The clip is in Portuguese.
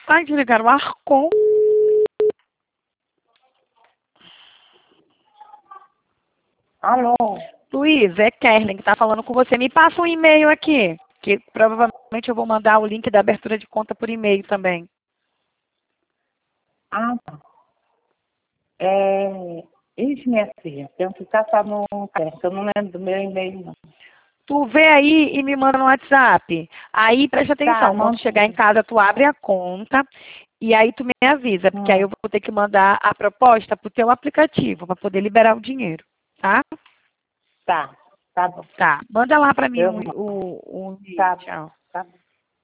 Ai, desligaram o ar-com. Alô? Luiz, é Kerlin que está falando com você. Me passa um e-mail aqui, que provavelmente eu vou mandar o link da abertura de conta por e-mail também. Ah, tá. Ixi, minha filha, tem que caçar no teste. Eu não lembro do meu e-mail, não. Tu vê aí e me manda no WhatsApp. Aí, preste Tá, atenção, quando manda. chegar em casa, tu abre a conta e aí tu me avisa, porque aí eu vou ter que mandar a proposta pro teu aplicativo, para poder liberar o dinheiro, tá? Tá, tá bom. Tá, manda lá para mim Eu mando. o Tá, tchau. tá bom.